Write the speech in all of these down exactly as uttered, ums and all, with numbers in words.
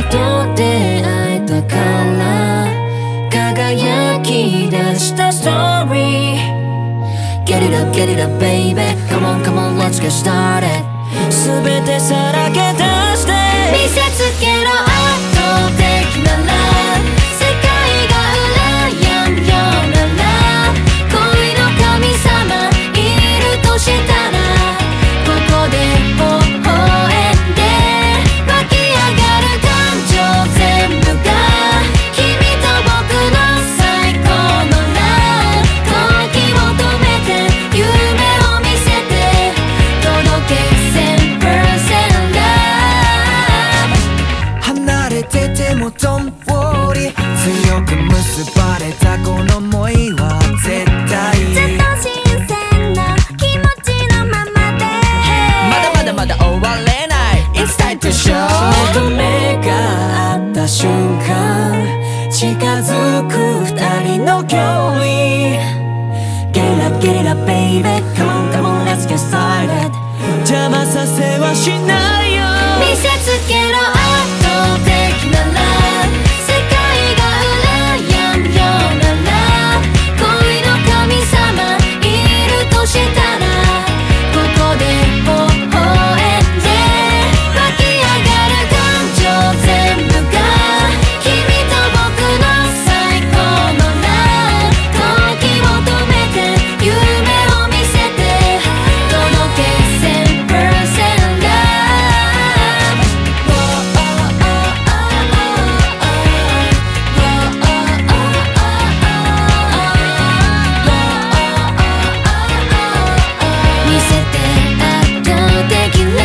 と出会えたから輝き出したストーリー Get it up, get it up, baby Come on, come on, let's get started 全てさらけ出して見せつけろ圧倒的なら世界が羨むようなら恋の神様いるとしたらここで微笑んで湧き上がる感情全部が君と僕の最高のラブ時を止めて夢を見せて届け せんパーセント Love 離れてても Don't worry 強く結ばれたこの想いは絶対ずっと新鮮な気持ちのままでまだまだまだ終われない It's time to show 目と目が合った瞬間近づく二人の距離 Get it up, get it up, baby Come on, come on, let's get started 邪魔させはしないよ見せつけろ圧倒的なら世界が羨むようなら恋の神様いるとしたらここで微笑んで湧き上がる感情全部が君と僕の最高のラブ時を止めて夢を見せて届け せんパーセント Love見せて圧倒的な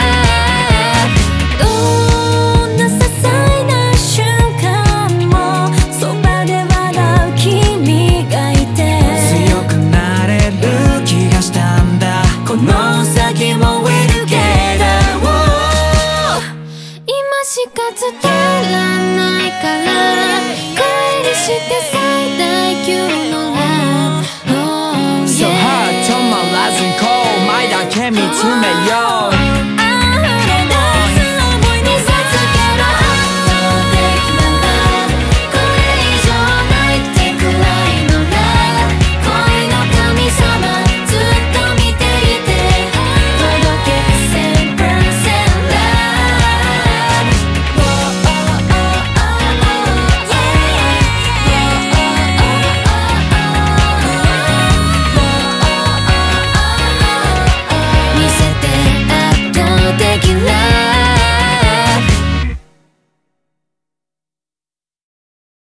どんな些細な瞬間もそばで笑う君がいて強くなれる気がしたんだこの先も We're together 今しか伝わらないから帰りして最大級の Love Oh So yeah hard 止まらずにこう前だけ見つめよう